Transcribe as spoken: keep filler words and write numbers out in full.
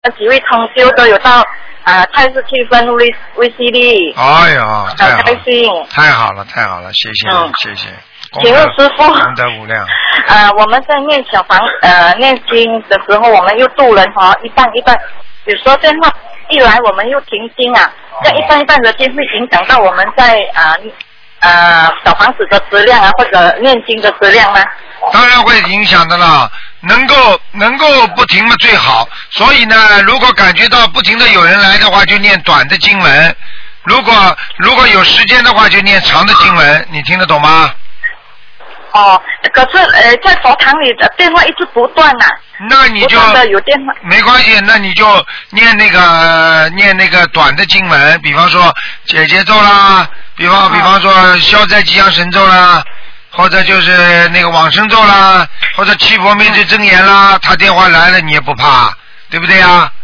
几位同修都有到啊泰式气氛威威西利。 哎呀，太好了， 很开心。 太好了，太好了，谢谢， 嗯、 谢谢。 请问师傅， 功德无量。 呃，我们在念小房呃念经的时候，我们又渡人哈、哦，一半一半，有时候电话一来我们又停经啊，这一半一半的经会影响到我们在啊呃, 呃小房子的质量啊，或者念经的质量吗？ 当然会影响的啦，能够能够不停嘛最好。所以呢，如果感觉到不停的有人来的话，就念短的经文；如果如果有时间的话，就念长的经文。你听得懂吗？ 哦，可是呃，在佛堂里的电话一直不断呐、啊。 那你就不断的有电话。 没关系，那你就念那个念那个短的经文，比方说解结咒啦，比方、嗯、比方说消灾吉祥神咒啦。或者就是那个往生咒啦，或者七佛灭罪真言啦，他电话来了你也不怕，对不对呀？